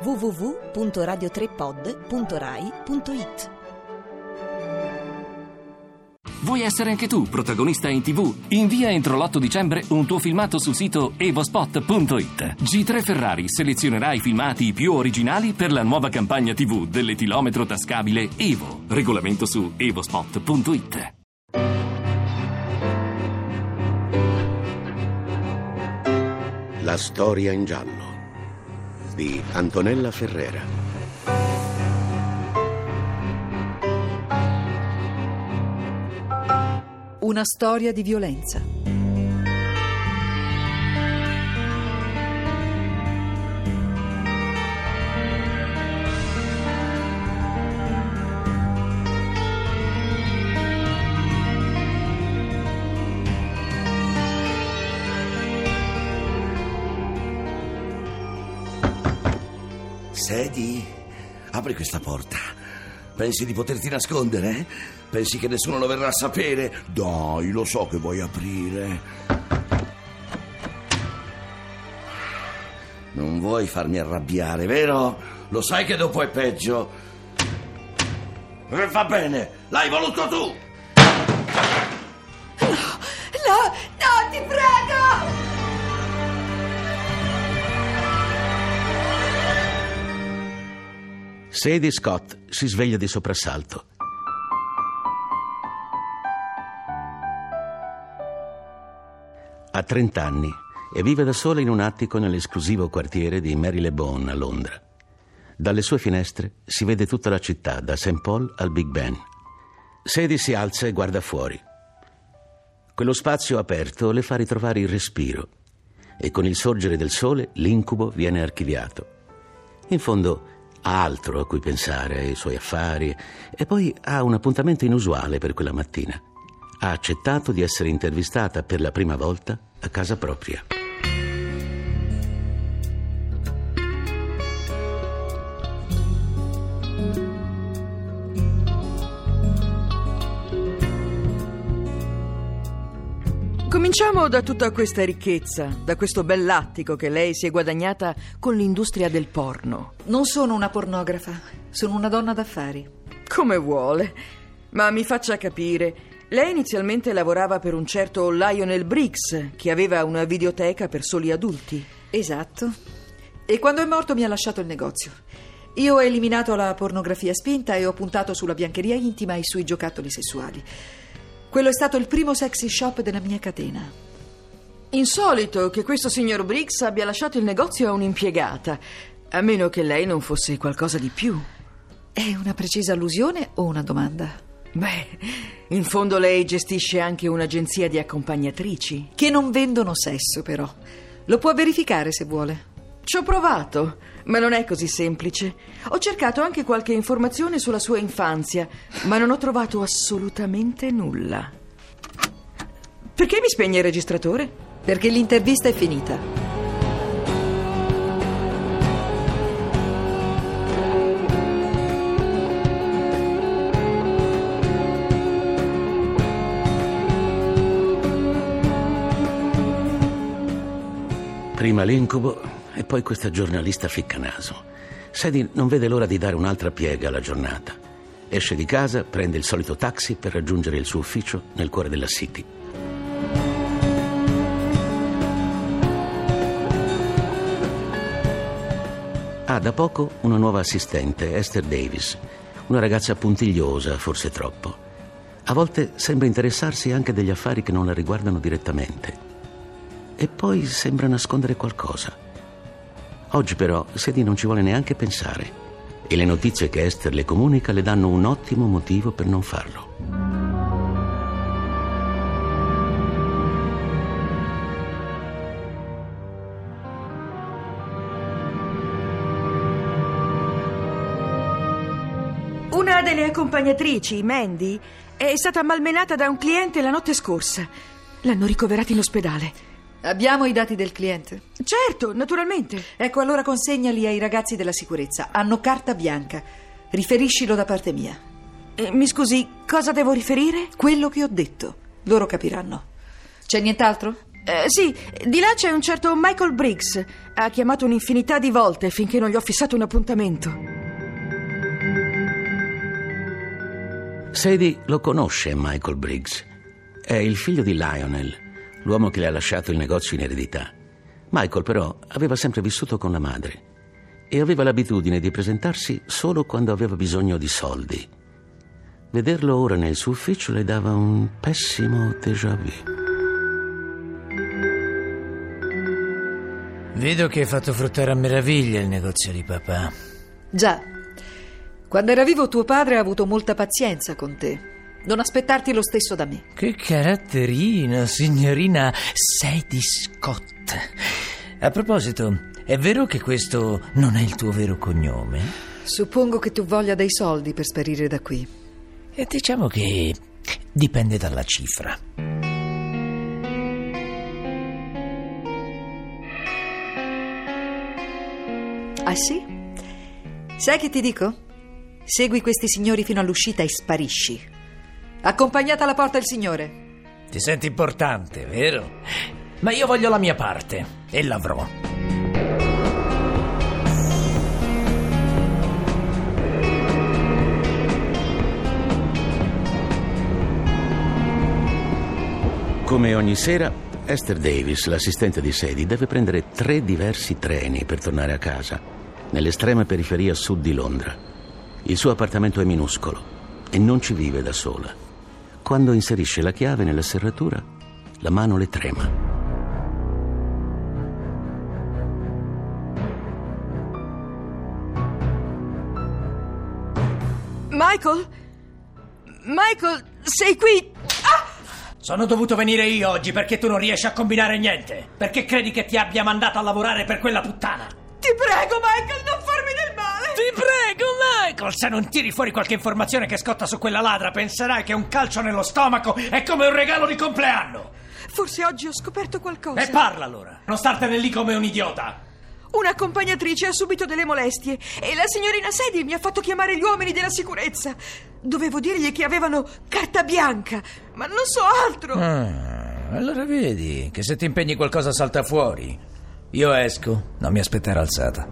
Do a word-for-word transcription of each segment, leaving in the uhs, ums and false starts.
w w w punto radio tre pod punto rai punto it. Vuoi essere anche tu protagonista in tivù? Invia entro l'otto dicembre un tuo filmato sul sito evospot punto it. G tre Ferrari selezionerà i filmati più originali per la nuova campagna tivù dell'etilometro tascabile Evo. Regolamento su evospot punto it. La storia in giallo di Antonella Ferrera. Una storia di violenza. Sedi, apri questa porta. Pensi di poterti nascondere? Eh? Pensi che nessuno lo verrà a sapere? Dai, lo so che vuoi aprire. Non vuoi farmi arrabbiare, vero? Lo sai che dopo è peggio. E va bene, l'hai voluto tu. No, no, no, ti prego! Sadie Scott si sveglia di soprassalto. Ha trenta anni e vive da sola in un attico nell'esclusivo quartiere di Marylebone a Londra. Dalle sue finestre si vede tutta la città, da Saint Paul al Big Ben. Sadie si alza e guarda fuori. Quello spazio aperto le fa ritrovare il respiro e con il sorgere del sole l'incubo viene archiviato. In fondo ha altro a cui pensare, ai suoi affari, e poi ha un appuntamento inusuale per quella mattina. Ha accettato di essere intervistata per la prima volta a casa propria. Cominciamo da tutta questa ricchezza, da questo bell'attico che lei si è guadagnata con l'industria del porno. Non sono una pornografa, sono una donna d'affari. Come vuole, ma mi faccia capire. Lei inizialmente lavorava per un certo Lionel Briggs, che aveva una videoteca per soli adulti. Esatto. E quando è morto mi ha lasciato il negozio. Io ho eliminato la pornografia spinta e ho puntato sulla biancheria intima e sui giocattoli sessuali. Quello è stato il primo sexy shop della mia catena. Insolito che questo signor Briggs abbia lasciato il negozio a un'impiegata, a meno che lei non fosse qualcosa di più. È una precisa allusione o una domanda? Beh, in fondo lei gestisce anche un'agenzia di accompagnatrici. Che non vendono sesso, però. Lo può verificare se vuole. Ci ho provato, ma non è così semplice. Ho cercato anche qualche informazione sulla sua infanzia, ma non ho trovato assolutamente nulla. Perché mi spegne il registratore? Perché l'intervista è finita. Prima l'incubo e poi questa giornalista ficcanaso. Sadie non vede l'ora di dare un'altra piega alla giornata. Esce di casa, prende il solito taxi per raggiungere il suo ufficio nel cuore della City. Ha da poco una nuova assistente, Esther Davis, una ragazza puntigliosa, forse troppo. A volte sembra interessarsi anche degli affari che non la riguardano direttamente. E poi sembra nascondere qualcosa. Oggi però Sadie non ci vuole neanche pensare e le notizie che Esther le comunica le danno un ottimo motivo per non farlo. Una delle accompagnatrici, Mandy, è stata malmenata da un cliente la notte scorsa. L'hanno ricoverata in ospedale. Abbiamo i dati del cliente? Certo, naturalmente. Ecco, allora consegnali ai ragazzi della sicurezza. Hanno carta bianca. Riferiscilo da parte mia. Eh, mi scusi, cosa devo riferire? Quello che ho detto. Loro capiranno. C'è nient'altro? Eh, sì, di là c'è un certo Michael Briggs. Ha chiamato un'infinità di volte finché non gli ho fissato un appuntamento. Sadie lo conosce, Michael Briggs. È il figlio di Lionel, l'uomo che le ha lasciato il negozio in eredità. Michael, però, aveva sempre vissuto con la madre e aveva l'abitudine di presentarsi solo quando aveva bisogno di soldi. Vederlo ora nel suo ufficio le dava un pessimo déjà vu. Vedo che hai fatto fruttare a meraviglia il negozio di papà. Già, quando era vivo tuo padre ha avuto molta pazienza con te. Non aspettarti lo stesso da me. Che caratterino, signorina Sadie Scott. A proposito, è vero che questo non è il tuo vero cognome? Suppongo che tu voglia dei soldi per sparire da qui. E diciamo che dipende dalla cifra. Ah sì? Sai che ti dico? Segui questi signori fino all'uscita e sparisci. Accompagnata alla porta il signore. Ti senti importante, vero? Ma io voglio la mia parte e l'avrò. Come ogni sera, Esther Davis, l'assistente di Sadie, deve prendere tre diversi treni per tornare a casa, nell'estrema periferia sud di Londra. Il suo appartamento è minuscolo e non ci vive da sola. Quando inserisce la chiave nella serratura, la mano le trema. Michael? Michael, sei qui? Ah! Sono dovuto venire io oggi perché tu non riesci a combinare niente. Perché credi che ti abbia mandato a lavorare per quella puttana? Ti prego, Michael, non farmi del male! Ti prego, Michael! Se non tiri fuori qualche informazione che scotta su quella ladra, penserai che un calcio nello stomaco è come un regalo di compleanno! Forse oggi ho scoperto qualcosa. E parla allora! Non startene lì come un idiota! Un'accompagnatrice ha subito delle molestie e la signorina Sadie mi ha fatto chiamare gli uomini della sicurezza. Dovevo dirgli che avevano carta bianca, ma non so altro. Ah, allora vedi che se ti impegni qualcosa salta fuori. Io esco, non mi aspettare alzata.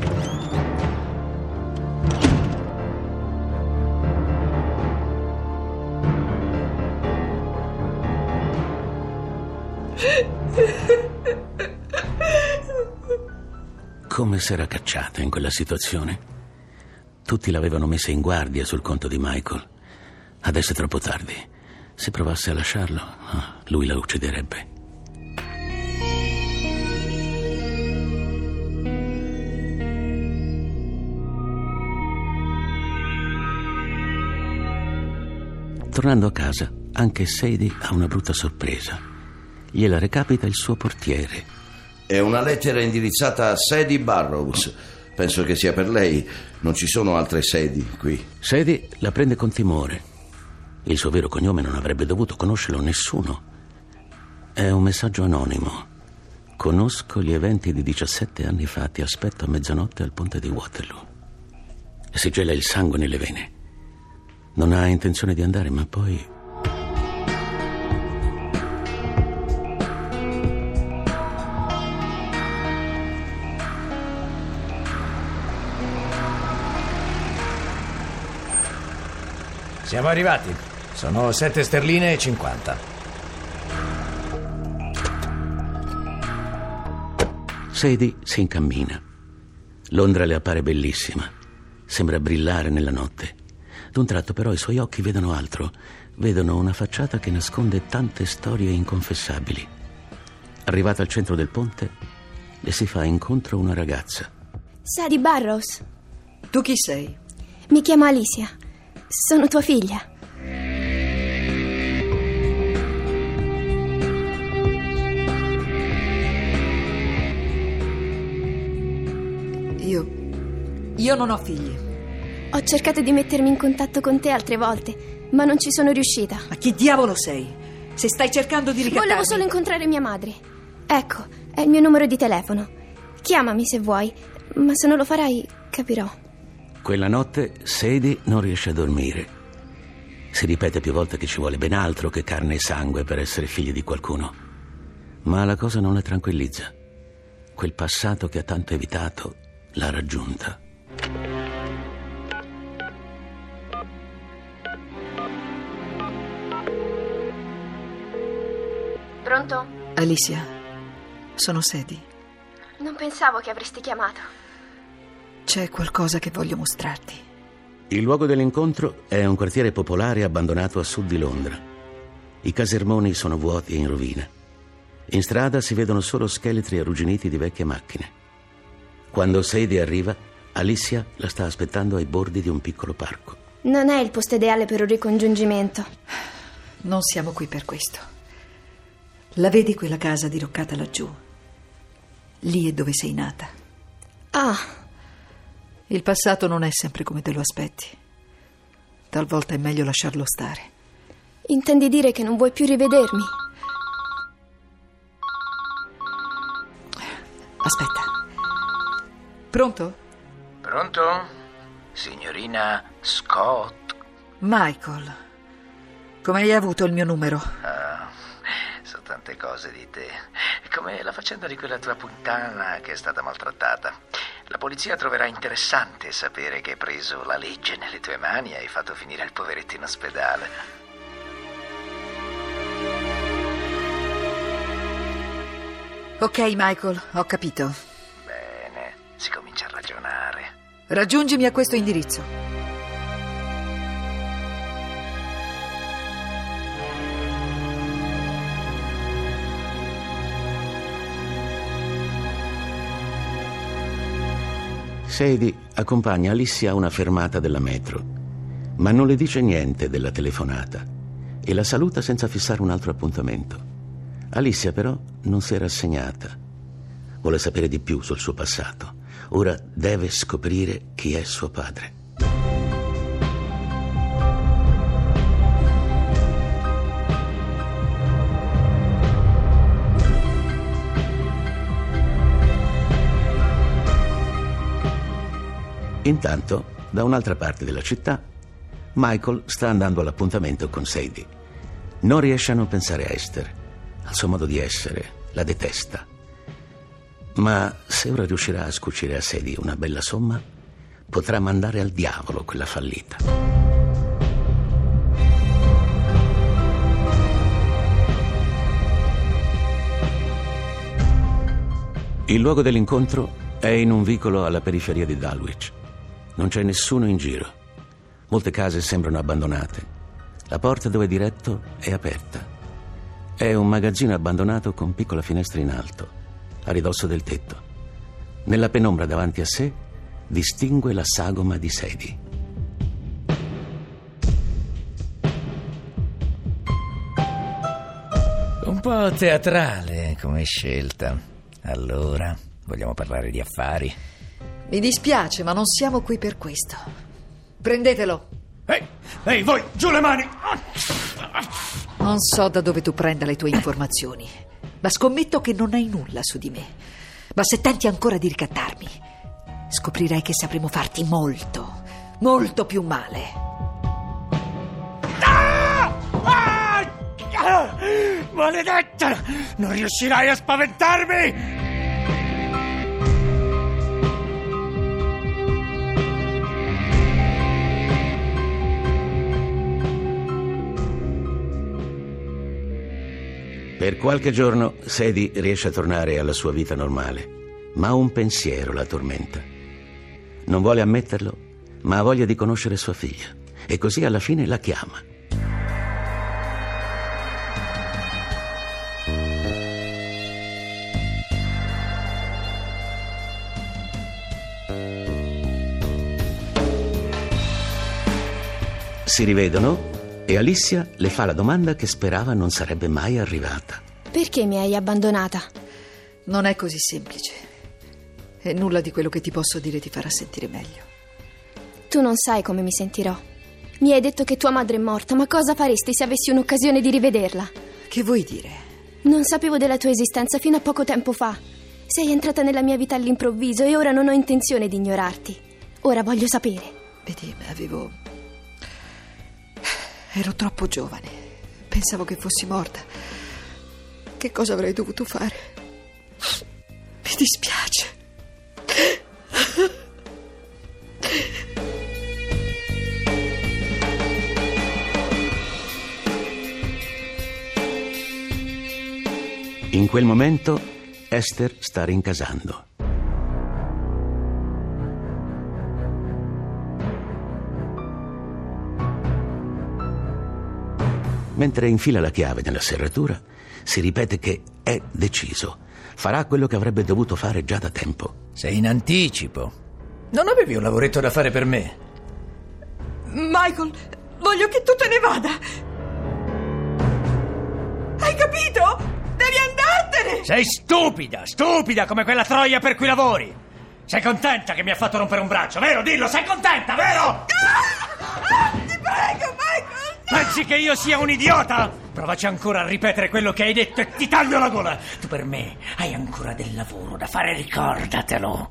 Come s'era cacciata in quella situazione? Tutti l'avevano messa in guardia sul conto di Michael. Adesso è troppo tardi. Se provasse a lasciarlo, lui la ucciderebbe. Tornando a casa, anche Sadie ha una brutta sorpresa. Gliela recapita il suo portiere. È una lettera indirizzata a Sadie Burrows. Penso che sia per lei. Non ci sono altre Sadie qui. Sadie la prende con timore. Il suo vero cognome non avrebbe dovuto conoscerlo nessuno. È un messaggio anonimo. Conosco gli eventi di diciassette anni fa. Ti aspetto a mezzanotte al ponte di Waterloo. Si gela il sangue nelle vene. Non ha intenzione di andare, ma poi... Siamo arrivati. Sono sette sterline e cinquanta. Sadie si incammina. Londra le appare bellissima. Sembra brillare nella notte. D'un tratto però i suoi occhi vedono altro. Vedono una facciata che nasconde tante storie inconfessabili. Arrivata al centro del ponte, le si fa incontro una ragazza. Sadie Burrows. Tu chi sei? Mi chiamo Alicia. Sono tua figlia. Io... Io non ho figli. Ho cercato di mettermi in contatto con te altre volte, ma non ci sono riuscita. Ma chi diavolo sei? Se stai cercando di ricattarmi... Volevo solo incontrare mia madre. Ecco, è il mio numero di telefono. Chiamami se vuoi, ma se non lo farai, capirò. Quella notte Sadie non riesce a dormire. Si ripete più volte che ci vuole ben altro che carne e sangue per essere figlia di qualcuno. Ma la cosa non la tranquillizza. Quel passato che ha tanto evitato l'ha raggiunta. Pronto? Alicia, sono Sadie. Non pensavo che avresti chiamato. C'è qualcosa che voglio mostrarti. Il luogo dell'incontro è un quartiere popolare abbandonato a sud di Londra. I casermoni sono vuoti e in rovina. In strada si vedono solo scheletri arrugginiti di vecchie macchine. Quando Sadie arriva, Alicia la sta aspettando ai bordi di un piccolo parco. Non è il posto ideale per un ricongiungimento. Non siamo qui per questo. La vedi quella casa diroccata laggiù? Lì è dove sei nata. Ah. Il passato non è sempre come te lo aspetti. Talvolta è meglio lasciarlo stare. Intendi dire che non vuoi più rivedermi? Aspetta. Pronto? Pronto? Signorina Scott? Michael, come hai avuto il mio numero? Ah, so tante cose di te. Come la faccenda di quella tua puttana che è stata maltrattata. La polizia troverà interessante sapere che hai preso la legge nelle tue mani e hai fatto finire il poveretto in ospedale. Ok, Michael, ho capito. Bene, si comincia a ragionare. Raggiungimi a questo indirizzo. Sadie accompagna Alicia a una fermata della metro, ma non le dice niente della telefonata e la saluta senza fissare un altro appuntamento. Alicia però non si è rassegnata. Vuole sapere di più sul suo passato. Ora deve scoprire chi è suo padre. Intanto, da un'altra parte della città, Michael sta andando all'appuntamento con Sadie. Non riesce a non pensare a Esther, al suo modo di essere, la detesta. Ma se ora riuscirà a scucire a Sadie una bella somma, potrà mandare al diavolo quella fallita. Il luogo dell'incontro è in un vicolo alla periferia di Dulwich. Non c'è nessuno in giro. Molte case sembrano abbandonate. La porta dove è diretto è aperta. È un magazzino abbandonato con piccola finestra in alto, a ridosso del tetto. Nella penombra davanti a sé distingue la sagoma di Sadie. Un po' teatrale come scelta. Allora, vogliamo parlare di affari? Mi dispiace, ma non siamo qui per questo. Prendetelo. Ehi, ehi, voi, giù le mani! Non so da dove tu prenda le tue informazioni, ma scommetto che non hai nulla su di me. Ma se tenti ancora di ricattarmi, scoprirai che sapremo farti molto, molto più male. Ah! Ah! Maledetta! Non riuscirai a spaventarmi! Per qualche giorno Sadie riesce a tornare alla sua vita normale, ma un pensiero la tormenta. Non vuole ammetterlo, ma ha voglia di conoscere sua figlia, e così alla fine la chiama. Si rivedono e Alicia le fa la domanda che sperava non sarebbe mai arrivata. Perché mi hai abbandonata? Non è così semplice. E nulla di quello che ti posso dire ti farà sentire meglio. Tu non sai come mi sentirò. Mi hai detto che tua madre è morta, ma cosa faresti se avessi un'occasione di rivederla? Che vuoi dire? Non sapevo della tua esistenza fino a poco tempo fa. Sei entrata nella mia vita all'improvviso e ora non ho intenzione di ignorarti. Ora voglio sapere. Vedi, avevo... Ero troppo giovane. Pensavo che fossi morta. Che cosa avrei dovuto fare? Mi dispiace. In quel momento Esther sta rincasando. Mentre infila la chiave nella serratura, si ripete che è deciso. Farà quello che avrebbe dovuto fare già da tempo. Sei in anticipo. Non avevi un lavoretto da fare per me? Michael, voglio che tu te ne vada. Hai capito? Devi andartene! Sei stupida, stupida come quella troia per cui lavori. Sei contenta che mi ha fatto rompere un braccio, vero? Dillo, sei contenta, vero? Ah! Ah, ti prego, Michael! No! Pensi che io sia un idiota? Provaci ancora a ripetere quello che hai detto e ti taglio la gola. Tu per me hai ancora del lavoro da fare, ricordatelo.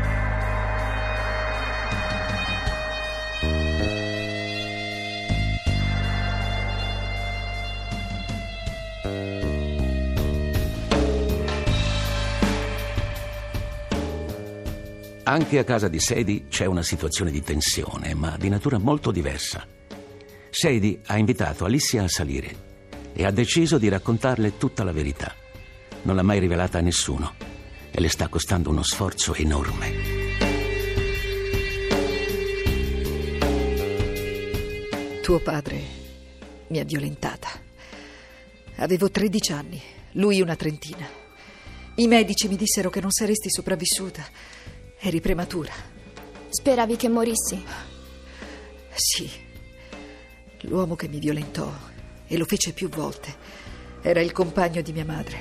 Anche a casa di Sadie c'è una situazione di tensione, ma di natura molto diversa. Sadie ha invitato Alicia a salire e ha deciso di raccontarle tutta la verità. Non l'ha mai rivelata a nessuno e le sta costando uno sforzo enorme. Tuo padre mi ha violentata. Avevo tredici anni, lui una trentina. I medici mi dissero che non saresti sopravvissuta. Eri prematura. Speravi che morissi? Sì. L'uomo che mi violentò, e lo fece più volte, era il compagno di mia madre.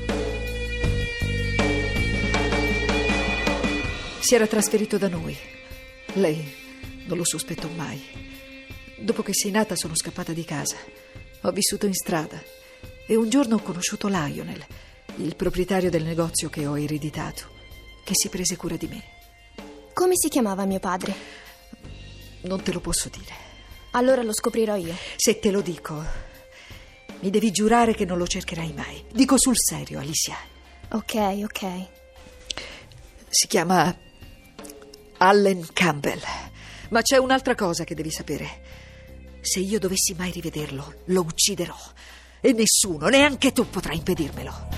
Si era trasferito da noi. Lei non lo sospettò mai. Dopo che sei nata sono scappata di casa. Ho vissuto in strada e un giorno ho conosciuto Lionel, il proprietario del negozio che ho ereditato, che si prese cura di me. Come si chiamava mio padre? Non te lo posso dire. Allora lo scoprirò io. Se te lo dico, mi devi giurare che non lo cercherai mai. Dico sul serio, Alicia. Ok, ok. Si chiama Allen Campbell. Ma c'è un'altra cosa che devi sapere. Se io dovessi mai rivederlo, lo ucciderò. E nessuno, neanche tu, potrà impedirmelo.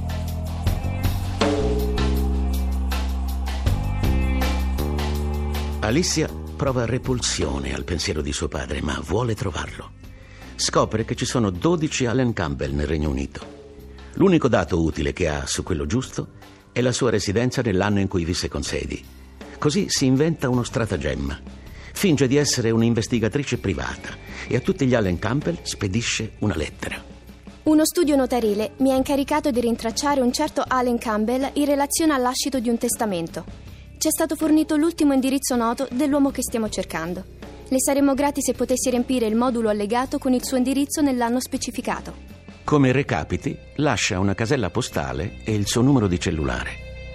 Alicia prova repulsione al pensiero di suo padre, ma vuole trovarlo. Scopre che ci sono dodici Allen Campbell nel Regno Unito. L'unico dato utile che ha su quello giusto è la sua residenza nell'anno in cui visse con Sadie. Così si inventa uno stratagemma. Finge di essere un'investigatrice privata e a tutti gli Allen Campbell spedisce una lettera. Uno studio notarile mi ha incaricato di rintracciare un certo Allen Campbell in relazione al lascito di un testamento. Ci è stato fornito l'ultimo indirizzo noto dell'uomo che stiamo cercando. Le saremmo grati se potessi riempire il modulo allegato con il suo indirizzo nell'anno specificato. Come recapiti, lascia una casella postale e il suo numero di cellulare.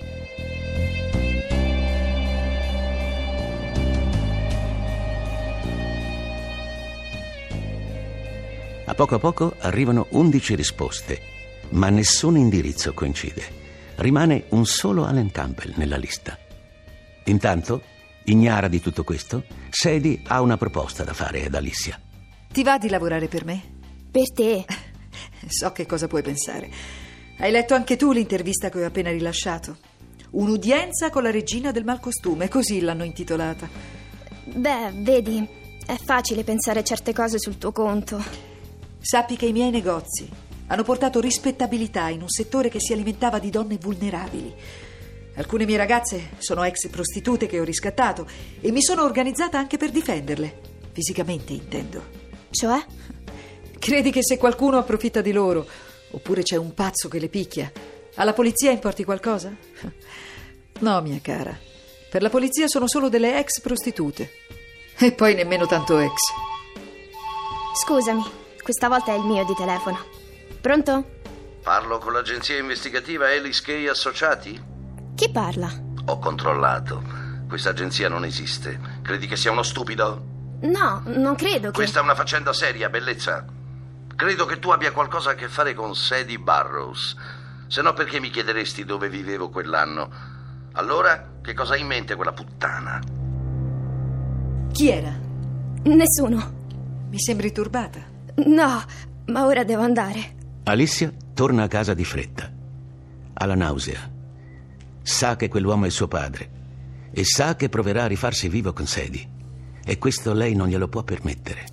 A poco a poco arrivano undici risposte, ma nessun indirizzo coincide. Rimane un solo Allen Campbell nella lista. Intanto, ignara di tutto questo, Sadie ha una proposta da fare ad Alicia. Ti va di lavorare per me? Per te? So che cosa puoi pensare. Hai letto anche tu l'intervista che ho appena rilasciato? Un'udienza con la regina del malcostume, così l'hanno intitolata. Beh, vedi, è facile pensare certe cose sul tuo conto. Sappi che i miei negozi hanno portato rispettabilità in un settore che si alimentava di donne vulnerabili. Alcune mie ragazze sono ex prostitute che ho riscattato e mi sono organizzata anche per difenderle. Fisicamente, intendo. Cioè? Credi che se qualcuno approfitta di loro, oppure c'è un pazzo che le picchia, alla polizia importi qualcosa? No, mia cara. Per la polizia sono solo delle ex prostitute. E poi nemmeno tanto ex. Scusami, questa volta è il mio di telefono. Pronto? Parlo con l'agenzia investigativa Ellis Kay Associati? Chi parla? Ho controllato. Questa agenzia non esiste. Credi che sia uno stupido? No, non credo che... Questa è una faccenda seria, bellezza. Credo che tu abbia qualcosa a che fare con Sadie Barrows. Se no, perché mi chiederesti dove vivevo quell'anno? Allora, che cosa ha in mente quella puttana? Chi era? Nessuno. Mi sembri turbata. No, ma ora devo andare. Alicia torna a casa di fretta. Ha la nausea. Sa che quell'uomo è suo padre e sa che proverà a rifarsi vivo con Sadie. E questo lei non glielo può permettere.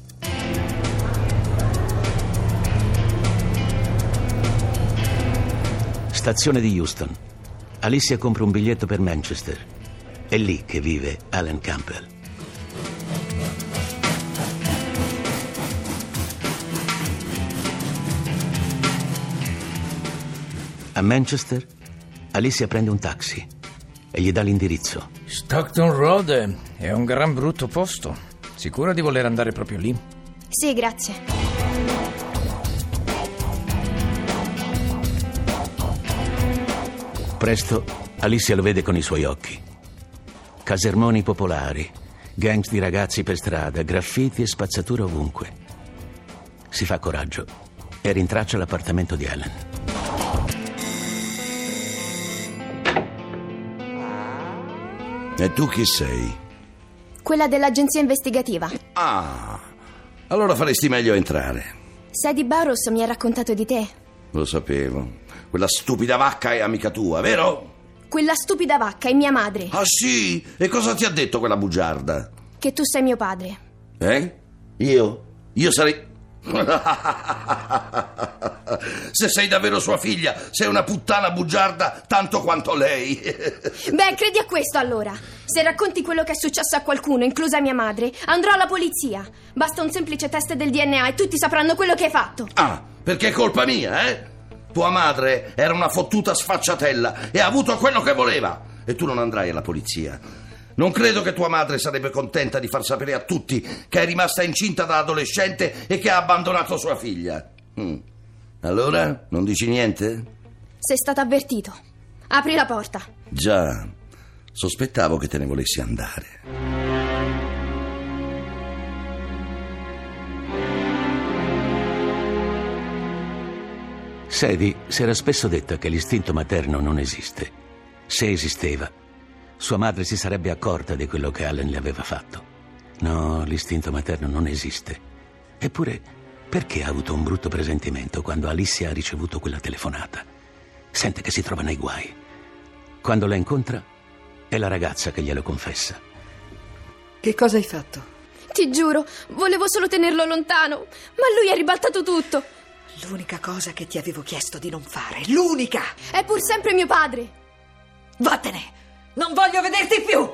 Stazione di Houston. Alicia compra un biglietto per Manchester. È lì che vive Alan Campbell. A Manchester, Alicia prende un taxi e gli dà l'indirizzo. Stockton Road è un gran brutto posto. Sicura di voler andare proprio lì? Sì, grazie. Presto Alicia lo vede con i suoi occhi. Casermoni popolari, gangs di ragazzi per strada, graffiti e spazzatura ovunque. Si fa coraggio e rintraccia l'appartamento di Alan. E tu chi sei? Quella dell'agenzia investigativa. Ah, allora faresti meglio a entrare. Sadie Barrows mi ha raccontato di te. Lo sapevo. Quella stupida vacca è amica tua, vero? Quella stupida vacca è mia madre. Ah sì? E cosa ti ha detto quella bugiarda? Che tu sei mio padre. Eh? Io? Io sarei... Se sei davvero sua figlia, sei una puttana bugiarda tanto quanto lei. Beh, credi a questo allora. Se racconti quello che è successo a qualcuno, inclusa mia madre, andrò alla polizia. Basta un semplice test del D N A e tutti sapranno quello che hai fatto. Ah, perché è colpa mia, eh? Tua madre era una fottuta sfacciatella e ha avuto quello che voleva. E tu non andrai alla polizia. Non credo che tua madre sarebbe contenta di far sapere a tutti che è rimasta incinta da adolescente e che ha abbandonato sua figlia. Mm. Allora, non dici niente? Sei stato avvertito. Apri la porta. Già, sospettavo che te ne volessi andare. Sadie si era spesso detta che l'istinto materno non esiste. Se esisteva, sua madre si sarebbe accorta di quello che Alan le aveva fatto. No, l'istinto materno non esiste. Eppure, perché ha avuto un brutto presentimento quando Alicia ha ricevuto quella telefonata? Sente che si trova nei guai. Quando la incontra, è la ragazza che glielo confessa. Che cosa hai fatto? Ti giuro, volevo solo tenerlo lontano, ma lui ha ribaltato tutto. L'unica cosa che ti avevo chiesto di non fare, l'unica! È pur sempre mio padre. Vattene! Non voglio vederti più!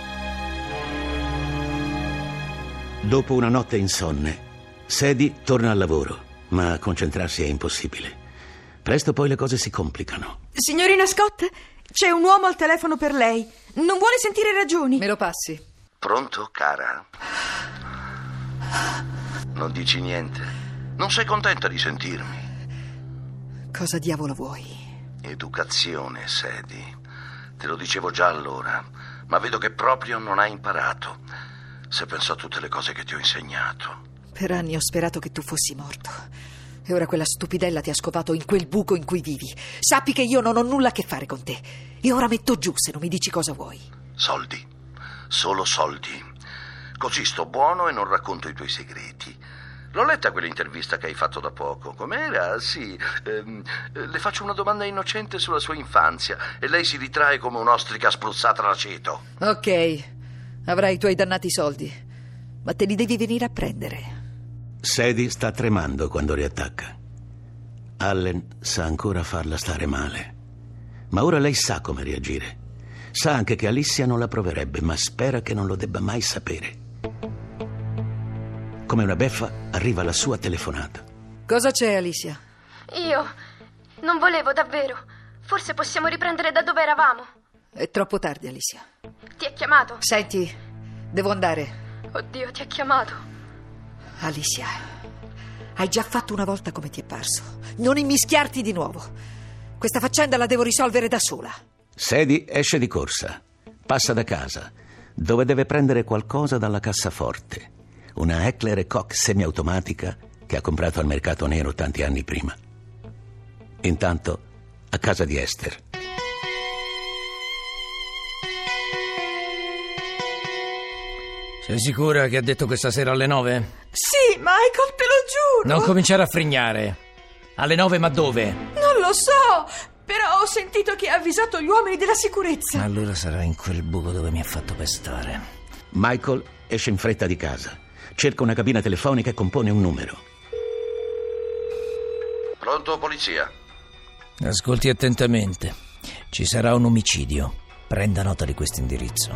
Dopo una notte insonne, Sadie torna al lavoro, ma concentrarsi è impossibile. Presto poi le cose si complicano. Signorina Scott, c'è un uomo al telefono per lei. Non vuole sentire ragioni? Me lo passi? Pronto, cara? Non dici niente? Non sei contenta di sentirmi? Cosa diavolo vuoi? Educazione, Sadie. Te lo dicevo già allora, ma vedo che proprio non hai imparato. Se penso a tutte le cose che ti ho insegnato. Per anni ho sperato che tu fossi morto. E ora quella stupidella ti ha scovato in quel buco in cui vivi. Sappi che io non ho nulla a che fare con te. E ora metto giù se non mi dici cosa vuoi. Soldi. Solo soldi. Così sto buono e non racconto i tuoi segreti. L'ho letta quell'intervista che hai fatto da poco. Com'era? Sì. Ehm, le faccio una domanda innocente sulla sua infanzia e lei si ritrae come un'ostrica spruzzata d'aceto. Ok, avrai i tuoi dannati soldi, ma te li devi venire a prendere. Sadie sta tremando quando riattacca. Allen sa ancora farla stare male. Ma ora lei sa come reagire. Sa anche che Alicia non la proverebbe, ma spera che non lo debba mai sapere. Come una beffa arriva la sua telefonata. Cosa c'è, Alicia? Io non volevo davvero. Forse possiamo riprendere da dove eravamo. È troppo tardi, Alicia. Ti ha chiamato? Senti, devo andare. Oddio, ti ha chiamato. Alicia, hai già fatto una volta come ti è parso. Non immischiarti di nuovo. Questa faccenda la devo risolvere da sola. Sadie esce di corsa. Passa da casa, dove deve prendere qualcosa dalla cassaforte. Una Heckler e Koch semiautomatica che ha comprato al mercato nero tanti anni prima. Intanto, a casa di Esther. Sei sicura che ha detto questa sera alle nove? Sì, Michael, te lo giuro. Non cominciare a frignare. Alle nove, ma dove? Non lo so, però ho sentito che ha avvisato gli uomini della sicurezza. Allora sarà in quel buco dove mi ha fatto pestare. Michael esce in fretta di casa, cerca una cabina telefonica e compone un numero. Pronto, polizia? Ascolti attentamente. Ci sarà un omicidio. Prenda nota di questo indirizzo.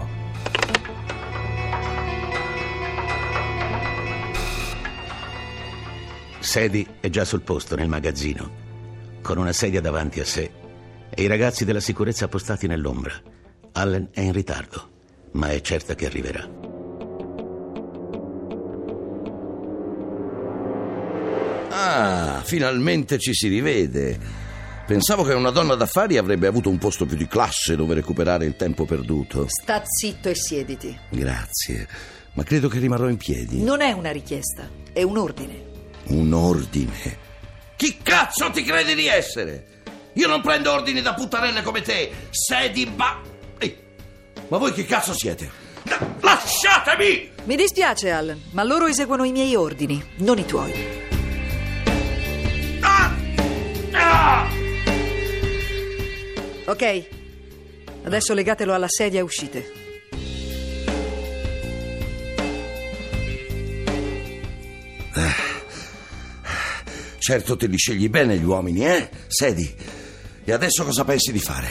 Sadie è già sul posto nel magazzino, con una sedia davanti a sé e i ragazzi della sicurezza appostati nell'ombra. Allen è in ritardo, ma è certa che arriverà. Ah, finalmente ci si rivede. Pensavo che una donna d'affari avrebbe avuto un posto più di classe dove recuperare il tempo perduto. Sta zitto e siediti. Grazie, ma credo che rimarrò in piedi. Non è una richiesta, è un ordine. Un ordine? Chi cazzo ti credi di essere? Io non prendo ordini da puttanelle come te. Sedi ba... Ehi, ma voi che cazzo siete? La- lasciatemi! Mi dispiace, Allen, ma loro eseguono i miei ordini, non i tuoi. Ah! Ah! Ok, adesso legatelo alla sedia e uscite. Certo te li scegli bene gli uomini, eh? Sedi. E adesso cosa pensi di fare?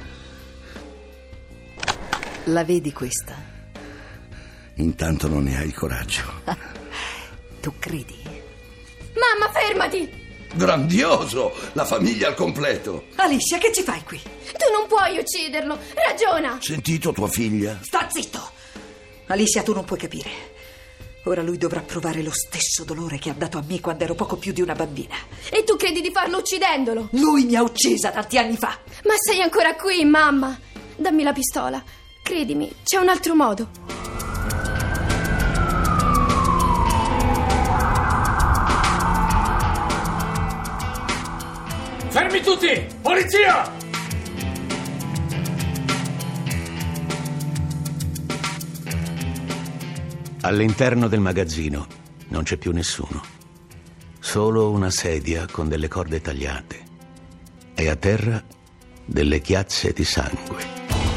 La vedi questa? Intanto non ne hai il coraggio. Tu credi? Mamma, fermati! Grandioso! La famiglia al completo. Alicia, che ci fai qui? Tu non puoi ucciderlo, ragiona! Sentito tua figlia? Sta zitto! Alicia, tu non puoi capire. Ora lui dovrà provare lo stesso dolore che ha dato a me quando ero poco più di una bambina. E tu credi di farlo uccidendolo? Lui mi ha uccisa tanti anni fa. Ma sei ancora qui, mamma! Dammi la pistola. Credimi, c'è un altro modo. Fermi tutti! Polizia! All'interno del magazzino non c'è più nessuno. Solo una sedia con delle corde tagliate. E a terra delle chiazze di sangue.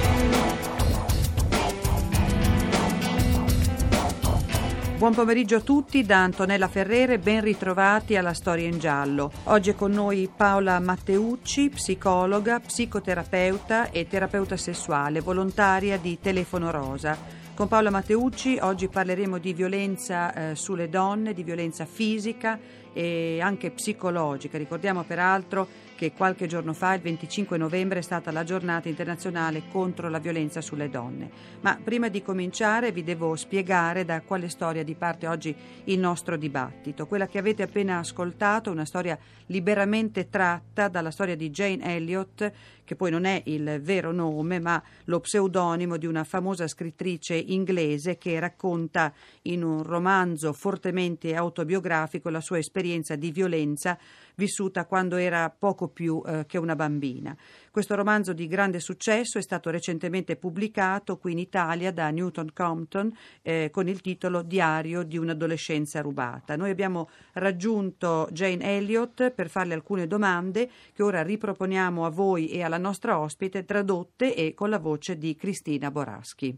Buon pomeriggio a tutti da Antonella Ferrere, ben ritrovati alla Storia in Giallo. Oggi è con noi Paola Matteucci, psicologa, psicoterapeuta e terapeuta sessuale, volontaria di Telefono Rosa. Con Paola Matteucci oggi parleremo di violenza eh, sulle donne, di violenza fisica e anche psicologica. Ricordiamo peraltro che qualche giorno fa, il venticinque novembre, è stata la giornata internazionale contro la violenza sulle donne. Ma prima di cominciare vi devo spiegare da quale storia diparte oggi il nostro dibattito. Quella che avete appena ascoltato è una storia liberamente tratta dalla storia di Jane Elliott, che poi non è il vero nome, ma lo pseudonimo di una famosa scrittrice inglese che racconta in un romanzo fortemente autobiografico la sua esperienza di violenza vissuta quando era poco più eh, che una bambina. Questo romanzo di grande successo è stato recentemente pubblicato qui in Italia da Newton Compton eh, con il titolo Diario di un'adolescenza rubata. Noi abbiamo raggiunto Jane Elliott per farle alcune domande che ora riproponiamo a voi e alla nostra ospite, tradotte e con la voce di Cristina Boraschi.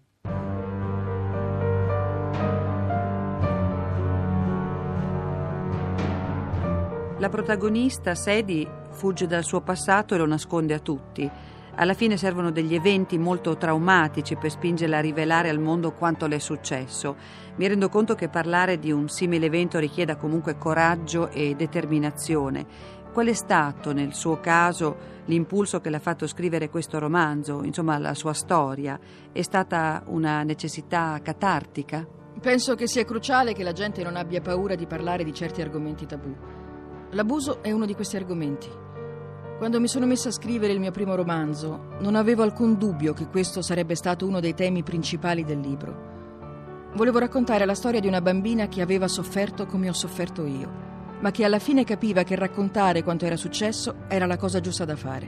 La protagonista, Sadie, fugge dal suo passato e lo nasconde a tutti. Alla fine servono degli eventi molto traumatici per spingerla a rivelare al mondo quanto le è successo. Mi rendo conto che parlare di un simile evento richieda comunque coraggio e determinazione. Qual è stato, nel suo caso, l'impulso che l'ha fatto scrivere questo romanzo? Insomma, la sua storia. È stata una necessità catartica? Penso che sia cruciale che la gente non abbia paura di parlare di certi argomenti tabù. L'abuso è uno di questi argomenti. Quando mi sono messa a scrivere il mio primo romanzo, non avevo alcun dubbio che questo sarebbe stato uno dei temi principali del libro. Volevo raccontare la storia di una bambina che aveva sofferto come ho sofferto io. ma che alla fine capiva che raccontare quanto era successo era la cosa giusta da fare.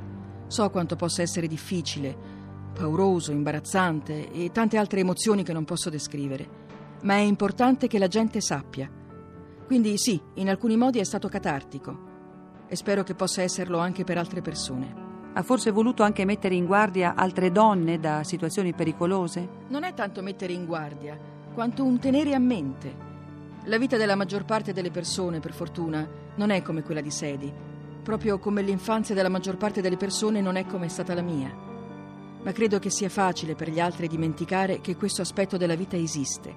So quanto possa essere difficile, pauroso, imbarazzante e tante altre emozioni che non posso descrivere, ma è importante che la gente sappia. Quindi sì, in alcuni modi è stato catartico e spero che possa esserlo anche per altre persone. Ha forse voluto anche mettere in guardia altre donne da situazioni pericolose? Non è tanto mettere in guardia, quanto un tenere a mente. La vita della maggior parte delle persone, per fortuna, non è come quella di Sadie, proprio come l'infanzia della maggior parte delle persone non è come è stata la mia. Ma credo che sia facile per gli altri dimenticare che questo aspetto della vita esiste.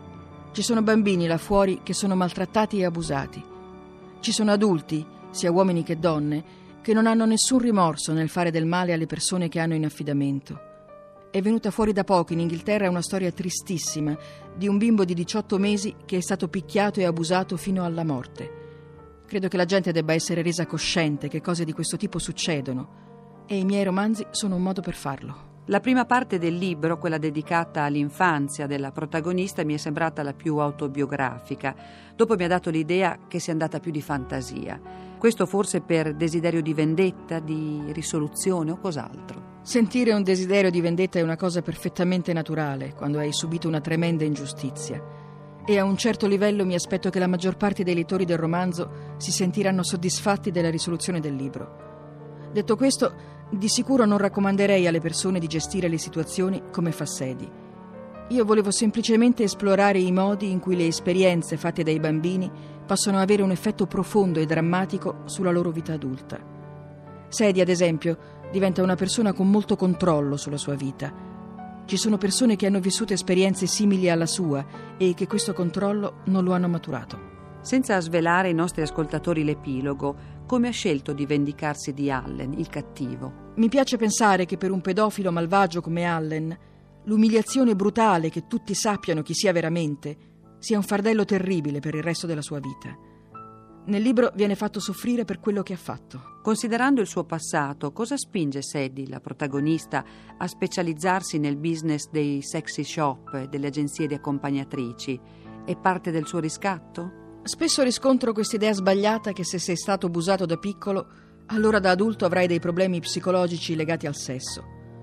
Ci sono bambini là fuori che sono maltrattati e abusati. Ci sono adulti, sia uomini che donne, che non hanno nessun rimorso nel fare del male alle persone che hanno in affidamento. È venuta fuori da poco in Inghilterra una storia tristissima di un bimbo di diciotto mesi che è stato picchiato e abusato fino alla morte. Credo che la gente debba essere resa cosciente che cose di questo tipo succedono e i miei romanzi sono un modo per farlo. La prima parte del libro, quella dedicata all'infanzia della protagonista, mi è sembrata la più autobiografica. Dopo mi ha dato l'idea che sia andata più di fantasia. Questo forse per desiderio di vendetta, di risoluzione o cos'altro. Sentire un desiderio di vendetta è una cosa perfettamente naturale quando hai subito una tremenda ingiustizia. E a un certo livello mi aspetto che la maggior parte dei lettori del romanzo si sentiranno soddisfatti della risoluzione del libro. Detto questo, di sicuro non raccomanderei alle persone di gestire le situazioni come fa Sadie. Io volevo semplicemente esplorare i modi in cui le esperienze fatte dai bambini possono avere un effetto profondo e drammatico sulla loro vita adulta. Sadie, ad esempio, diventa una persona con molto controllo sulla sua vita. Ci sono persone che hanno vissuto esperienze simili alla sua e che questo controllo non lo hanno maturato. Senza svelare ai nostri ascoltatori l'epilogo, come ha scelto di vendicarsi di Allen, il cattivo? Mi piace pensare che per un pedofilo malvagio come Allen, l'umiliazione brutale che tutti sappiano chi sia veramente sia un fardello terribile per il resto della sua vita. Nel libro viene fatto soffrire per quello che ha fatto. Considerando il suo passato, cosa spinge Sadie, la protagonista, a specializzarsi nel business dei sexy shop e delle agenzie di accompagnatrici? È parte del suo riscatto? Spesso riscontro quest'idea sbagliata che se sei stato abusato da piccolo, allora da adulto avrai dei problemi psicologici legati al sesso.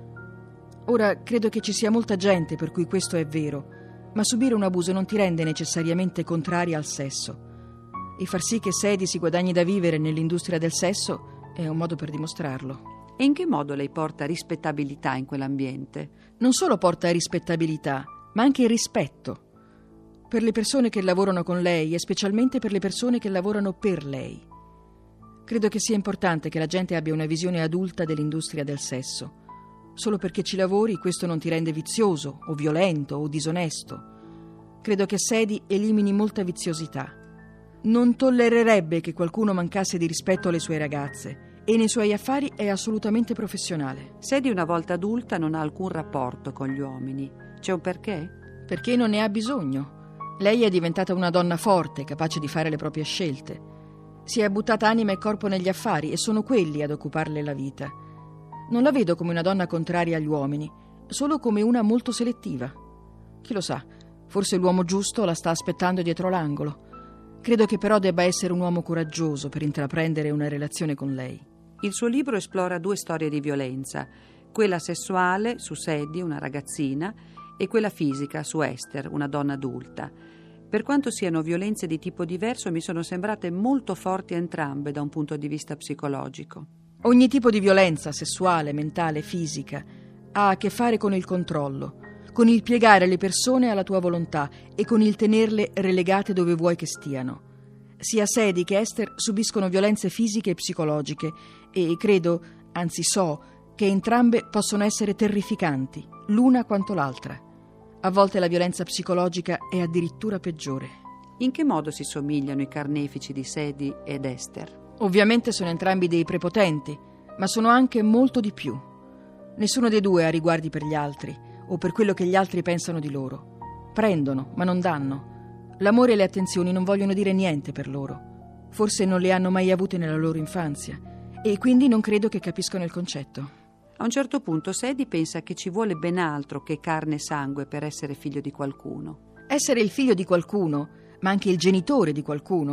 Ora, credo che ci sia molta gente per cui questo è vero, ma subire un abuso non ti rende necessariamente contraria al sesso. E far sì che Sadie si guadagni da vivere nell'industria del sesso è un modo per dimostrarlo. E in che modo lei porta rispettabilità in quell'ambiente? Non solo porta rispettabilità, ma anche rispetto. Per le persone che lavorano con lei e specialmente per le persone che lavorano per lei. Credo che sia importante che la gente abbia una visione adulta dell'industria del sesso. Solo perché ci lavori questo non ti rende vizioso o violento o disonesto. Credo che Sadie elimini molta viziosità. Non tollererebbe che qualcuno mancasse di rispetto alle sue ragazze e nei suoi affari è assolutamente professionale. Sadie una volta adulta non ha alcun rapporto con gli uomini. C'è un perché? Perché non ne ha bisogno. Lei è diventata una donna forte, capace di fare le proprie scelte. Si è buttata anima e corpo negli affari e sono quelli ad occuparle la vita. Non la vedo come una donna contraria agli uomini, solo come una molto selettiva. Chi lo sa, forse l'uomo giusto la sta aspettando dietro l'angolo. Credo che però debba essere un uomo coraggioso per intraprendere una relazione con lei. Il suo libro esplora due storie di violenza, quella sessuale su Sadie, una ragazzina, e quella fisica su Esther, una donna adulta. Per quanto siano violenze di tipo diverso, mi sono sembrate molto forti entrambe da un punto di vista psicologico. Ogni tipo di violenza, sessuale, mentale, fisica, ha a che fare con il controllo, con il piegare le persone alla tua volontà e con il tenerle relegate dove vuoi che stiano. Sia Sadie che Esther subiscono violenze fisiche e psicologiche e credo, anzi so, che entrambe possono essere terrificanti, l'una quanto l'altra. A volte la violenza psicologica è addirittura peggiore. In che modo si somigliano i carnefici di Sadie ed Esther? Ovviamente sono entrambi dei prepotenti, ma sono anche molto di più. Nessuno dei due ha riguardi per gli altri o per quello che gli altri pensano di loro. Prendono, ma non danno. L'amore e le attenzioni non vogliono dire niente per loro. Forse non le hanno mai avute nella loro infanzia e quindi non credo che capiscano il concetto. A un certo punto Sadie pensa che ci vuole ben altro che carne e sangue per essere figlio di qualcuno. Essere il figlio di qualcuno, ma anche il genitore di qualcuno,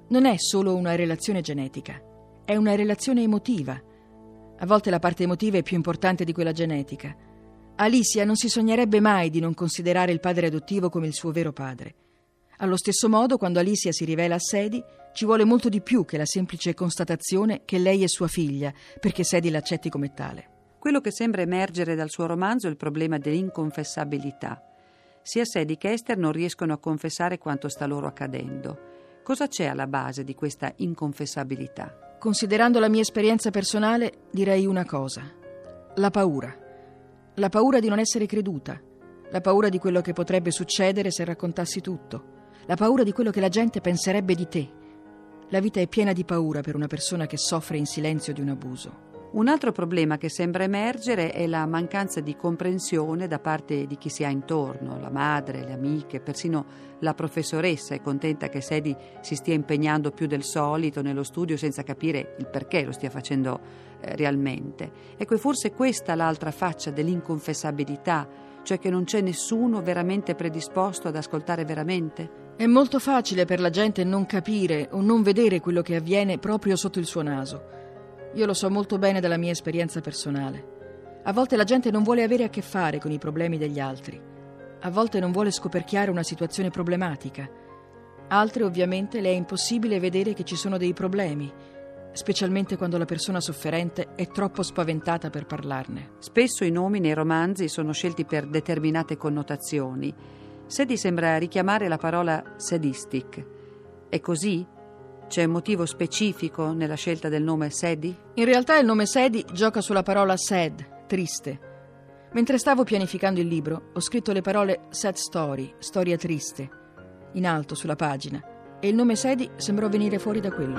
non è solo una relazione genetica, è una relazione emotiva. A volte la parte emotiva è più importante di quella genetica. Alicia non si sognerebbe mai di non considerare il padre adottivo come il suo vero padre. Allo stesso modo, quando Alicia si rivela a Sadie, ci vuole molto di più che la semplice constatazione che lei è sua figlia, perché Sadie l'accetti come tale. Quello che sembra emergere dal suo romanzo è il problema dell'inconfessabilità. Sia Sadie che Esther non riescono a confessare quanto sta loro accadendo. Cosa c'è alla base di questa inconfessabilità? Considerando la mia esperienza personale, direi una cosa: la paura. La paura di non essere creduta, la paura di quello che potrebbe succedere se raccontassi tutto, la paura di quello che la gente penserebbe di te. La vita è piena di paura per una persona che soffre in silenzio di un abuso. Un altro problema che sembra emergere è la mancanza di comprensione da parte di chi si ha intorno, la madre, le amiche, persino la professoressa è contenta che Sadie si stia impegnando più del solito nello studio senza capire il perché lo stia facendo eh, realmente. Ecco, e forse questa è l'altra faccia dell'inconfessabilità, cioè che non c'è nessuno veramente predisposto ad ascoltare veramente. È molto facile per la gente non capire o non vedere quello che avviene proprio sotto il suo naso. Io lo so molto bene dalla mia esperienza personale. A volte la gente non vuole avere a che fare con i problemi degli altri. A volte non vuole scoperchiare una situazione problematica. Altre, ovviamente, le è impossibile vedere che ci sono dei problemi, specialmente quando la persona sofferente è troppo spaventata per parlarne. Spesso i nomi nei romanzi sono scelti per determinate connotazioni. Sadie sembra richiamare la parola sadistic. È così? C'è un motivo specifico nella scelta del nome Sadie? In realtà il nome Sadie gioca sulla parola sad, triste. Mentre stavo pianificando il libro, ho scritto le parole sad story, storia triste, in alto sulla pagina, e il nome Sadie sembrò venire fuori da quello.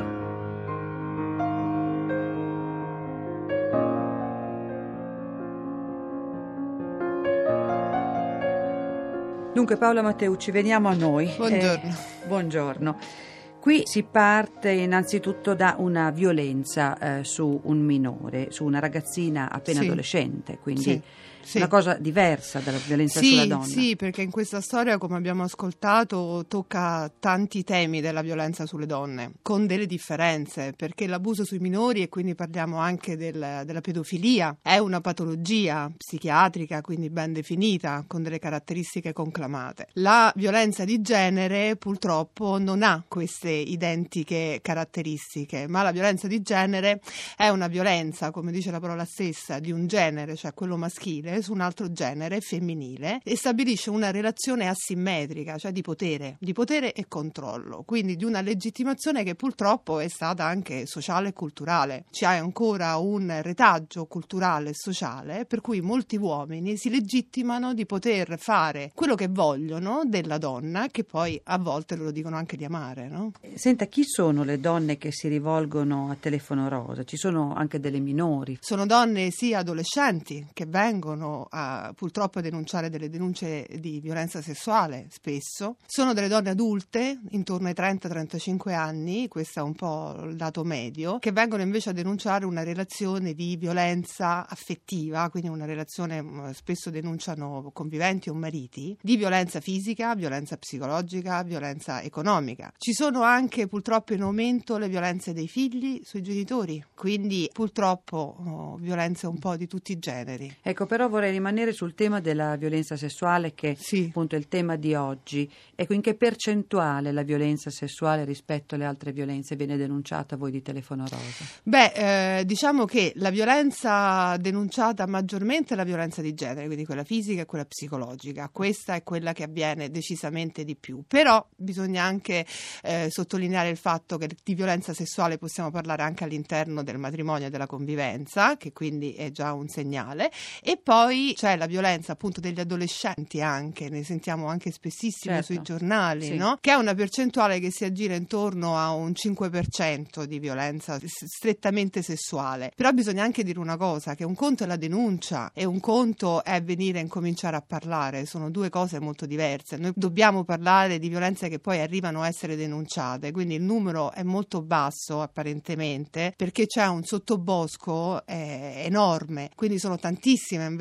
Dunque Paola Matteucci, veniamo a noi. Buongiorno. Eh, buongiorno. Qui si parte innanzitutto da una violenza eh, su un minore, su una ragazzina appena sì. adolescente, quindi sì. Sì. una cosa diversa dalla violenza sì, sulla donna. Sì, perché in questa storia, come abbiamo ascoltato, tocca tanti temi della violenza sulle donne, con delle differenze, perché l'abuso sui minori, e quindi parliamo anche del, della pedofilia, è una patologia psichiatrica, quindi ben definita, con delle caratteristiche conclamate. La violenza di genere purtroppo non ha queste identiche caratteristiche, ma la violenza di genere è una violenza, come dice la parola stessa, di un genere, cioè quello maschile, su un altro genere femminile, e stabilisce una relazione asimmetrica, cioè di potere, di potere e controllo, quindi di una legittimazione che purtroppo è stata anche sociale e culturale. C'è ancora un retaggio culturale e sociale per cui molti uomini si legittimano di poter fare quello che vogliono della donna, che poi a volte loro dicono anche di amare, no? Senta, chi sono le donne che si rivolgono a Telefono Rosa? Ci sono anche delle minori. Sono donne sia adolescenti che vengono a purtroppo a denunciare delle denunce di violenza sessuale spesso. Sono delle donne adulte intorno ai trenta trentacinque anni, questo è un po' il dato medio, che vengono invece a denunciare una relazione di violenza affettiva, quindi una relazione, spesso denunciano conviventi o mariti, di violenza fisica, violenza psicologica, violenza economica. Ci sono anche purtroppo in aumento le violenze dei figli sui genitori, quindi purtroppo oh, violenze un po' di tutti i generi. Ecco, però vorrei rimanere sul tema della violenza sessuale, che sì. appunto è il tema di oggi. Ecco, in che percentuale la violenza sessuale rispetto alle altre violenze viene denunciata a voi di Telefono Rosa? Beh, eh, diciamo che la violenza denunciata maggiormente è la violenza di genere, quindi quella fisica e quella psicologica. Questa è quella che avviene decisamente di più. Però bisogna anche eh, sottolineare il fatto che di violenza sessuale possiamo parlare anche all'interno del matrimonio e della convivenza, che quindi è già un segnale, e poi c'è la violenza appunto degli adolescenti, anche ne sentiamo anche spessissimo certo. sui giornali, sì. no? Che è una percentuale che si aggira intorno a un cinque per cento di violenza strettamente sessuale. Però bisogna anche dire una cosa, che un conto è la denuncia e un conto è venire a incominciare a parlare, sono due cose molto diverse. Noi dobbiamo parlare di violenze che poi arrivano a essere denunciate, quindi il numero è molto basso apparentemente, perché c'è un sottobosco eh, enorme, quindi sono tantissime invece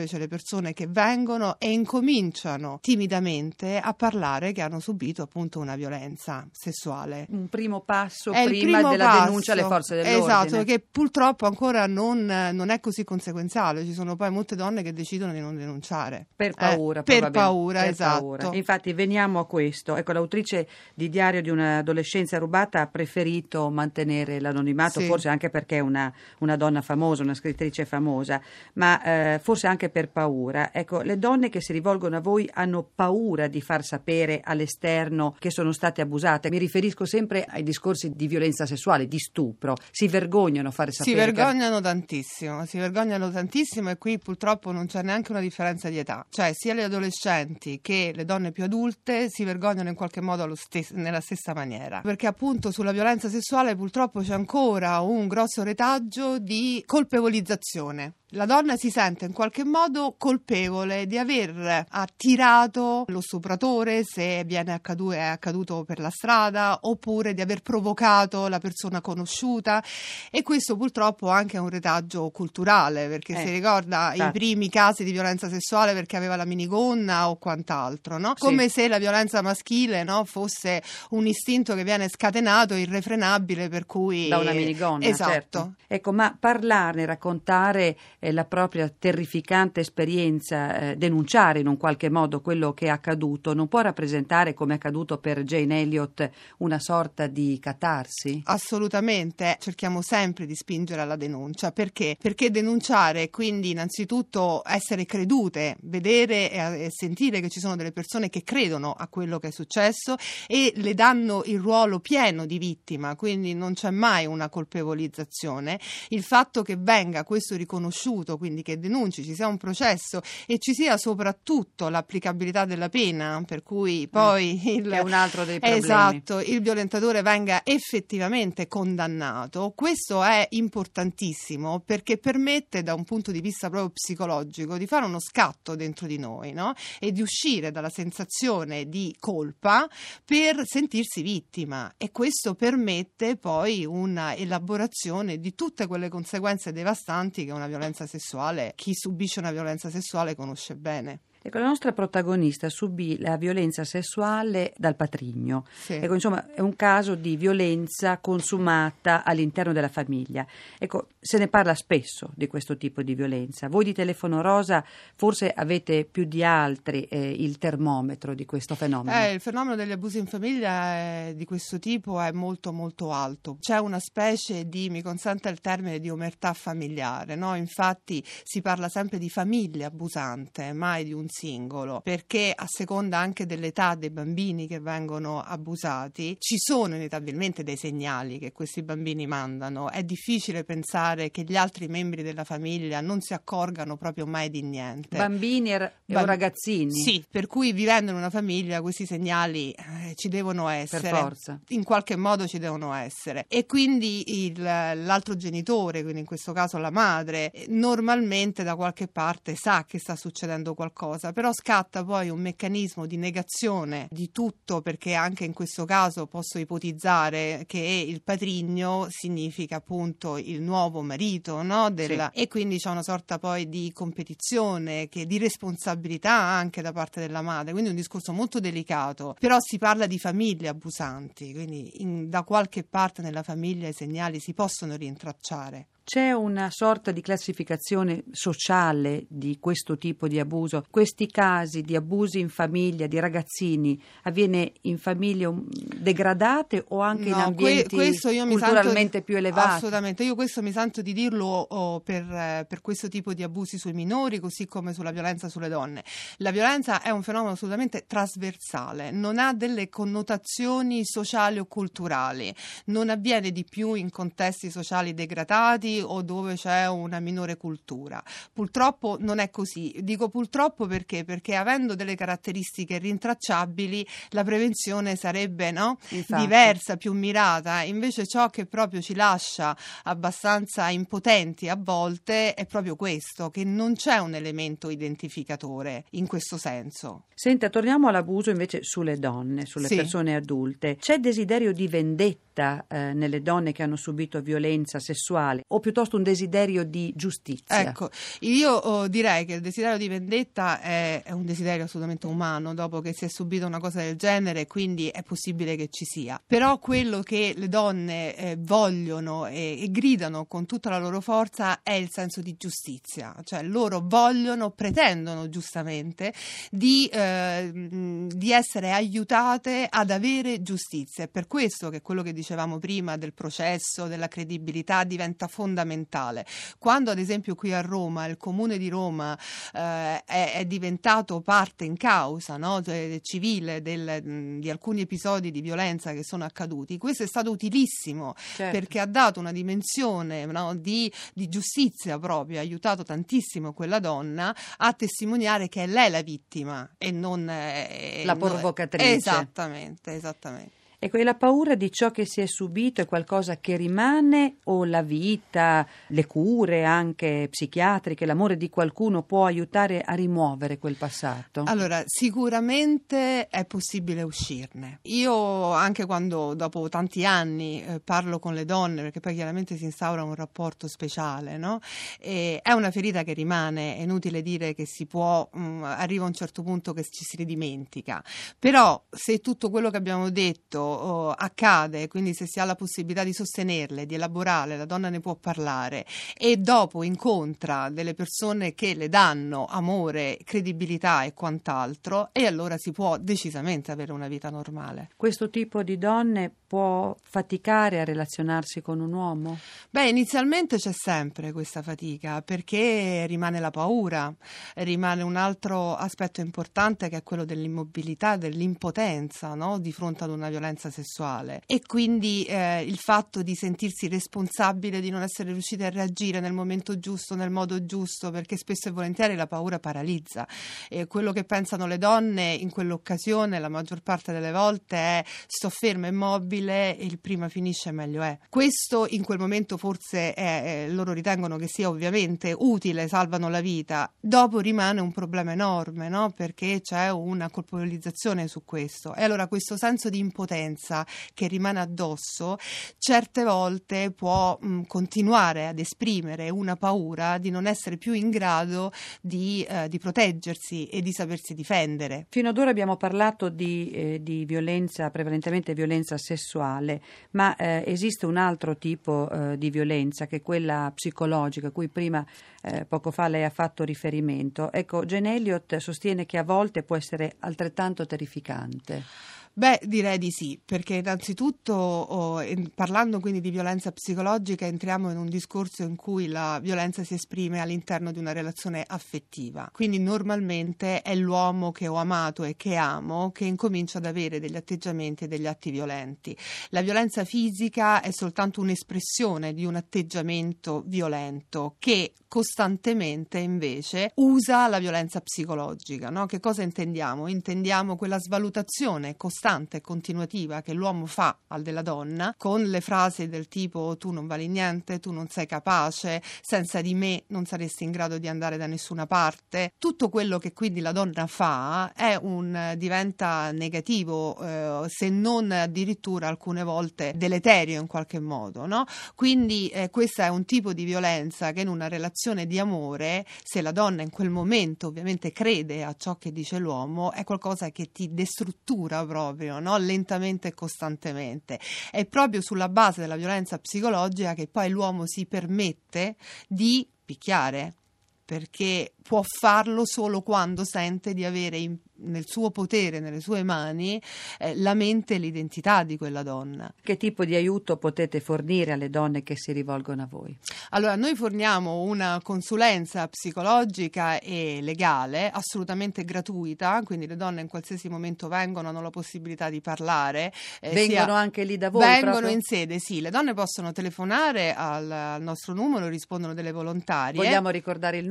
invece le persone che vengono e incominciano timidamente a parlare che hanno subito appunto una violenza sessuale. Un primo passo È prima primo della passo, denuncia alle forze dell'ordine. Esatto, che purtroppo ancora non, non è così conseguenziale. Ci sono poi molte donne che decidono di non denunciare. Per paura, eh, per probabilmente. paura, Per esatto. paura. Infatti veniamo a questo. Ecco, l'autrice di Diario di un'adolescenza rubata ha preferito mantenere l'anonimato, Sì. forse anche perché è una, una donna famosa, una scrittrice famosa, ma eh, forse anche per paura. Ecco, le donne che si rivolgono a voi hanno paura di far sapere all'esterno che sono state abusate. Mi riferisco sempre ai discorsi di violenza sessuale, di stupro. Si vergognano a fare Si sapere. vergognano tantissimo, si vergognano tantissimo e qui purtroppo non c'è neanche una differenza di età. Cioè sia le adolescenti che le donne più adulte si vergognano in qualche modo allo stes- nella stessa maniera. Perché appunto sulla violenza sessuale purtroppo c'è ancora un grosso retaggio di colpevolizzazione. La donna si sente in qualche modo colpevole di aver attirato lo stupratore se viene accaduto, è accaduto per la strada, oppure di aver provocato la persona conosciuta, e questo purtroppo anche è un retaggio culturale, perché Eh, si ricorda certo. i primi casi di violenza sessuale perché aveva la minigonna o quant'altro, no? Sì. Come se la violenza maschile, no, fosse un istinto che viene scatenato, irrefrenabile, per cui Da una minigonna, esatto. certo. Ecco, ma parlarne, raccontare eh, la propria terrificante esperienza, eh, denunciare in un qualche modo quello che è accaduto, non può rappresentare, come è accaduto per Jane Elliott, una sorta di catarsi? Assolutamente, cerchiamo sempre di spingere alla denuncia. Perché? Perché denunciare è quindi innanzitutto essere credute, vedere e, e sentire che ci sono delle persone che credono a quello che è successo e le danno il ruolo pieno di vittima, quindi non c'è mai una colpevolizzazione. Il fatto che venga questo riconosciuto, quindi che denunci, ci sia un processo e ci sia soprattutto l'applicabilità della pena, per cui poi Mm, il, è un altro dei problemi. esatto, il violentatore venga effettivamente condannato. Questo è importantissimo perché permette da un punto di vista proprio psicologico di fare uno scatto dentro di noi, no? E di uscire dalla sensazione di colpa per sentirsi vittima, e questo permette poi una elaborazione di tutte quelle conseguenze devastanti che una violenza sessuale, chi subisce una violenza sessuale conosce bene. Ecco, la nostra protagonista subì la violenza sessuale dal patrigno. Sì. Ecco, insomma, è un caso di violenza consumata all'interno della famiglia. Ecco, se ne parla spesso di questo tipo di violenza. Voi di Telefono Rosa forse avete più di altri eh, il termometro di questo fenomeno. Eh, il fenomeno degli abusi in famiglia è, di questo tipo è molto molto alto. C'è una specie di, mi consente il termine, di omertà familiare, no? Infatti si parla sempre di famiglia abusante, mai di un singolo, perché a seconda anche dell'età dei bambini che vengono abusati ci sono inevitabilmente dei segnali che questi bambini mandano. È difficile pensare che gli altri membri della famiglia non si accorgano proprio mai di niente. Bambini e Bam- ragazzini? Sì, per cui vivendo in una famiglia questi segnali eh, ci devono essere. Per forza. In qualche modo ci devono essere. E quindi il, l'altro genitore, quindi in questo caso la madre, normalmente da qualche parte sa che sta succedendo qualcosa, però scatta poi un meccanismo di negazione di tutto, perché anche in questo caso posso ipotizzare che il patrigno significa appunto il nuovo marito, no? Della, Sì. E quindi c'è una sorta poi di competizione, che, di responsabilità anche da parte della madre, quindi un discorso molto delicato. Però si parla di famiglie abusanti, quindi in, da qualche parte nella famiglia i segnali si possono rintracciare. C'è una sorta di classificazione sociale di questo tipo di abuso? Questi casi di abusi in famiglia, di ragazzini, avviene in famiglie degradate o anche No, in ambienti que- questo io mi culturalmente sento di- più elevati? Assolutamente, io questo mi sento di dirlo oh, per, eh, per questo tipo di abusi sui minori, così come sulla violenza sulle donne. La violenza è un fenomeno assolutamente trasversale, non ha delle connotazioni sociali o culturali, non avviene di più in contesti sociali degradati o dove c'è una minore cultura. Purtroppo non è così. Dico purtroppo perché? Perché avendo delle caratteristiche rintracciabili la prevenzione sarebbe, no? Infatti. diversa, più mirata. Invece ciò che proprio ci lascia abbastanza impotenti a volte è proprio questo, che non c'è un elemento identificatore in questo senso. Senta, torniamo all'abuso invece sulle donne, sulle Sì. persone adulte. C'è desiderio di vendetta vendetta eh, nelle donne che hanno subito violenza sessuale o piuttosto un desiderio di giustizia? Ecco, io oh, direi che il desiderio di vendetta è, è un desiderio assolutamente umano dopo che si è subito una cosa del genere, quindi è possibile che ci sia. Però quello che le donne eh, vogliono e, e gridano con tutta la loro forza è il senso di giustizia, cioè loro vogliono, pretendono giustamente di, eh, di essere aiutate ad avere giustizia. È per questo che quello che dicevamo prima del processo, della credibilità diventa fondamentale. Quando ad esempio qui a Roma il Comune di Roma eh, è, è diventato parte in causa, no, cioè, civile del, di alcuni episodi di violenza che sono accaduti, questo è stato utilissimo, certo, perché ha dato una dimensione, no, di, di giustizia proprio, ha aiutato tantissimo quella donna a testimoniare che è lei la vittima e non eh, la non, provocatrice. Esattamente, esattamente. Ecco, e la paura di ciò che si è subito è qualcosa che rimane, o la vita, le cure anche psichiatriche, l'amore di qualcuno può aiutare a rimuovere quel passato? Allora, sicuramente è possibile uscirne. Io anche quando dopo tanti anni eh, parlo con le donne, perché poi chiaramente si instaura un rapporto speciale, no? E è una ferita che rimane, è inutile dire che si può, mh, arriva a un certo punto che ci si ridimentica. Però se tutto quello che abbiamo detto Oh, accade, quindi se si ha la possibilità di sostenerle, di elaborare, la donna ne può parlare e dopo incontra delle persone che le danno amore, credibilità e quant'altro, e allora si può decisamente avere una vita normale. Questo tipo di donne può faticare a relazionarsi con un uomo? Beh, inizialmente c'è sempre questa fatica perché rimane la paura, rimane un altro aspetto importante che è quello dell'immobilità, dell'impotenza, no? Di fronte ad una violenza sessuale, e quindi eh, il fatto di sentirsi responsabile di non essere riusciti a reagire nel momento giusto, nel modo giusto, perché spesso e volentieri la paura paralizza, e quello che pensano le donne in quell'occasione la maggior parte delle volte è: sto ferma, immobile, e il prima finisce meglio è. Questo in quel momento forse è, è, loro ritengono che sia ovviamente utile, salvano la vita, dopo rimane un problema enorme, no? Perché c'è una colpevolizzazione su questo, e allora questo senso di impotenza che rimane addosso certe volte può mh, continuare ad esprimere una paura di non essere più in grado di, eh, di proteggersi e di sapersi difendere. Fino ad ora abbiamo parlato di, eh, di violenza, prevalentemente violenza sessuale, ma eh, esiste un altro tipo eh, di violenza, che è quella psicologica, a cui prima eh, poco fa lei ha fatto riferimento. Ecco, Jane Elliott sostiene che a volte può essere altrettanto terrificante. Beh, direi di sì, perché innanzitutto oh, in, parlando quindi di violenza psicologica entriamo in un discorso in cui la violenza si esprime all'interno di una relazione affettiva, quindi normalmente è l'uomo che ho amato e che amo che incomincia ad avere degli atteggiamenti e degli atti violenti. La violenza fisica è soltanto un'espressione di un atteggiamento violento che costantemente invece usa la violenza psicologica, no? Che cosa intendiamo? Intendiamo quella svalutazione costante e continuativa che l'uomo fa al della donna, con le frasi del tipo: tu non vali niente, tu non sei capace, senza di me non saresti in grado di andare da nessuna parte. Tutto quello che quindi la donna fa è un diventa negativo, eh, se non addirittura alcune volte deleterio in qualche modo, no? Quindi eh, questo è un tipo di violenza che in una relazione di amore, se la donna in quel momento ovviamente crede a ciò che dice l'uomo, è qualcosa che ti destruttura proprio, no? Lentamente e costantemente. È proprio sulla base della violenza psicologica che poi l'uomo si permette di picchiare, perché può farlo solo quando sente di avere in, nel suo potere, nelle sue mani, eh, la mente e l'identità di quella donna. Che tipo di aiuto potete fornire alle donne che si rivolgono a voi? Allora, noi forniamo una consulenza psicologica e legale assolutamente gratuita, quindi le donne in qualsiasi momento vengono, hanno la possibilità di parlare. Eh, vengono sia, anche lì da voi? Vengono proprio? In sede, sì. Le donne possono telefonare al, al nostro numero, rispondono delle volontarie. Vogliamo ricordare il numero?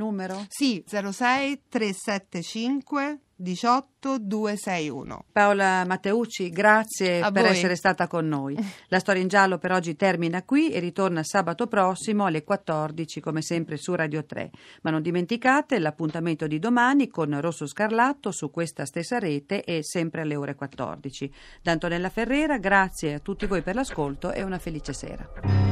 numero? Sì, zero sei tre sette cinque diciotto duecentosessantuno. Paola Matteucci, grazie A per voi. essere stata con noi. La storia in giallo per oggi termina qui e ritorna sabato prossimo alle quattordici, come sempre su Radio tre. Ma non dimenticate l'appuntamento di domani con Rosso Scarlatto su questa stessa rete e sempre alle ore quattordici. Da Antonella Ferrera, grazie a tutti voi per l'ascolto e una felice sera.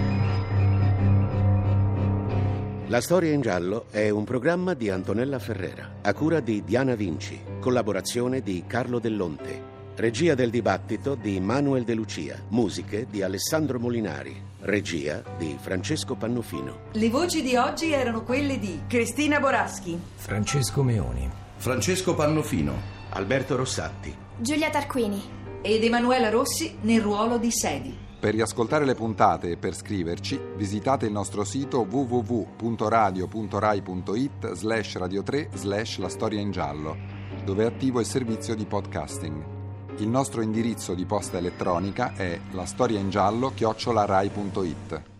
La storia in giallo è un programma di Antonella Ferrera, a cura di Diana Vinci, collaborazione di Carlo Dell'Onte, regia del dibattito di Manuel De Lucia, musiche di Alessandro Molinari, regia di Francesco Pannofino. Le voci di oggi erano quelle di Cristina Boraschi, Francesco Meoni, Francesco Pannofino, Alberto Rossatti. Giulia Tarquini. ed Emanuela Rossi nel ruolo di Sedi. Per riascoltare le puntate e per scriverci, visitate il nostro sito w w w punto radio punto rai punto it slash radio tre slash la storia in giallo, dove è attivo il servizio di podcasting. Il nostro indirizzo di posta elettronica è la storia in giallo chiocciola rai punto it.